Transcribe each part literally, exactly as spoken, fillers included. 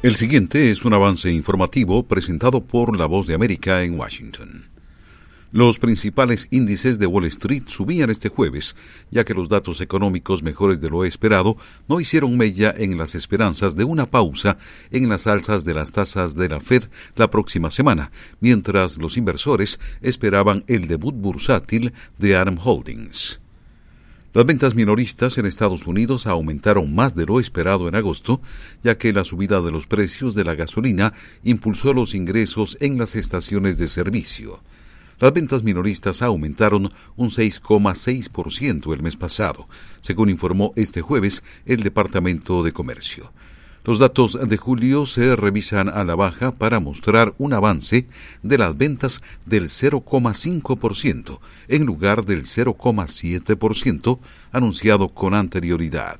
El siguiente es un avance informativo presentado por La Voz de América en Washington. Los principales índices de Wall Street subían este jueves, ya que los datos económicos mejores de lo esperado no hicieron mella en las esperanzas de una pausa en las alzas de las tasas de la Fed la próxima semana, mientras los inversores esperaban el debut bursátil de Arm Holdings. Las ventas minoristas en Estados Unidos aumentaron más de lo esperado en agosto, ya que la subida de los precios de la gasolina impulsó los ingresos en las estaciones de servicio. Las ventas minoristas aumentaron un seis coma seis por ciento el mes pasado, según informó este jueves el Departamento de Comercio. Los datos de julio se revisan a la baja para mostrar un avance de las ventas del cero coma cinco por ciento en lugar del cero coma siete por ciento anunciado con anterioridad.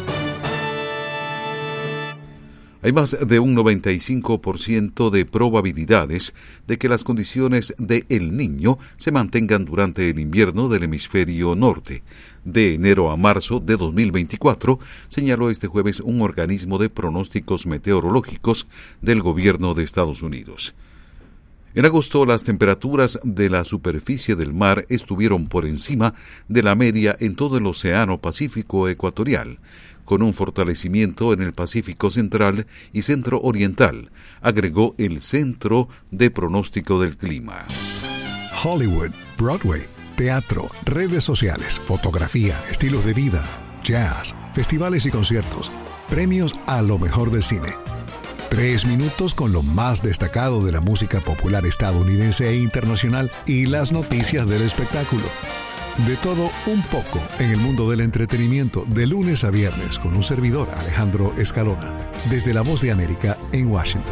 Hay más de un noventa y cinco por ciento de probabilidades de que las condiciones de El Niño se mantengan durante el invierno del hemisferio norte. De enero a marzo de dos mil veinticuatro, señaló este jueves un organismo de pronósticos meteorológicos del gobierno de Estados Unidos. En agosto, las temperaturas de la superficie del mar estuvieron por encima de la media en todo el Océano Pacífico ecuatorial, con un fortalecimiento en el Pacífico Central y Centro Oriental, agregó el Centro de Pronóstico del Clima. Hollywood, Broadway, teatro, redes sociales, fotografía, estilos de vida, jazz, festivales y conciertos, premios a lo mejor del cine. Tres minutos con lo más destacado de la música popular estadounidense e internacional y las noticias del espectáculo. De todo un poco en el mundo del entretenimiento, de lunes a viernes, con un servidor, Alejandro Escalona, desde La Voz de América en Washington.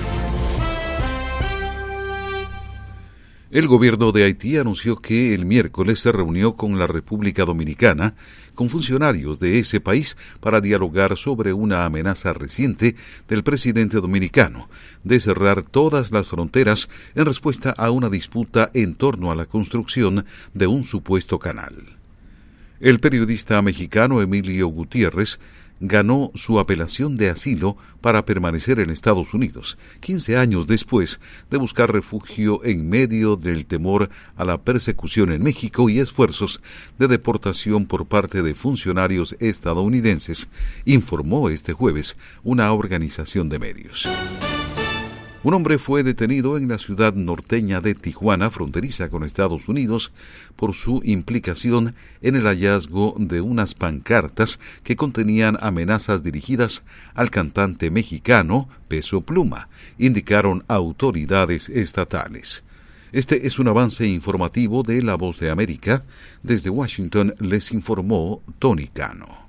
El gobierno de Haití anunció que el miércoles se reunió con la República Dominicana, con funcionarios de ese país, para dialogar sobre una amenaza reciente del presidente dominicano de cerrar todas las fronteras en respuesta a una disputa en torno a la construcción de un supuesto canal. El periodista mexicano Emilio Gutiérrez ganó su apelación de asilo para permanecer en Estados Unidos, quince años después de buscar refugio en medio del temor a la persecución en México y esfuerzos de deportación por parte de funcionarios estadounidenses, informó este jueves una organización de medios. Un hombre fue detenido en la ciudad norteña de Tijuana, fronteriza con Estados Unidos, por su implicación en el hallazgo de unas pancartas que contenían amenazas dirigidas al cantante mexicano Peso Pluma, indicaron autoridades estatales. Este es un avance informativo de La Voz de América. Desde Washington les informó Tony Cano.